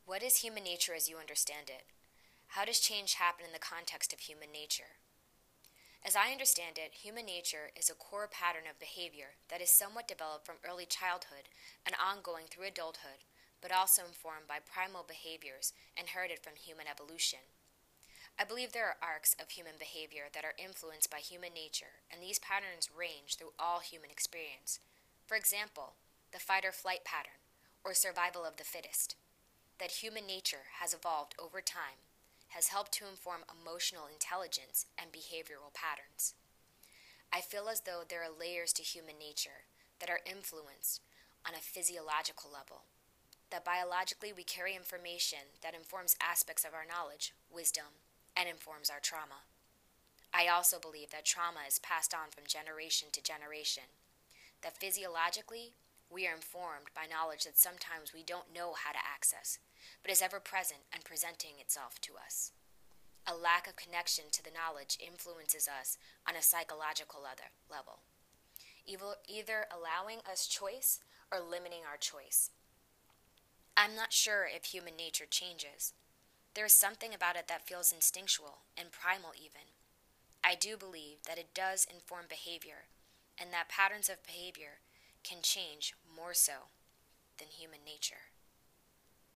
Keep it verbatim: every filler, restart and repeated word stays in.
What is human nature as you understand it? How does change happen in the context of human nature? As I understand it, human nature is a core pattern of behavior that is somewhat developed from early childhood and ongoing through adulthood, but also informed by primal behaviors inherited from human evolution. I believe there are arcs of human behavior that are influenced by human nature, and these patterns range through all human experience. For example, the fight or flight pattern, or survival of the fittest. That human nature has evolved over time has helped to inform emotional intelligence and behavioral patterns. I feel as though there are layers to human nature that are influenced on a physiological level, that biologically we carry information that informs aspects of our knowledge, wisdom, and informs our trauma. I also believe that trauma is passed on from generation to generation, that physiologically we are informed by knowledge that sometimes we don't know how to access, but is ever present and presenting itself to us. A lack of connection to the knowledge influences us on a psychological level, either allowing us choice or limiting our choice. I'm not sure if human nature changes. There is something about it that feels instinctual and primal even. I do believe that it does inform behavior, and that patterns of behavior can change more so than human nature.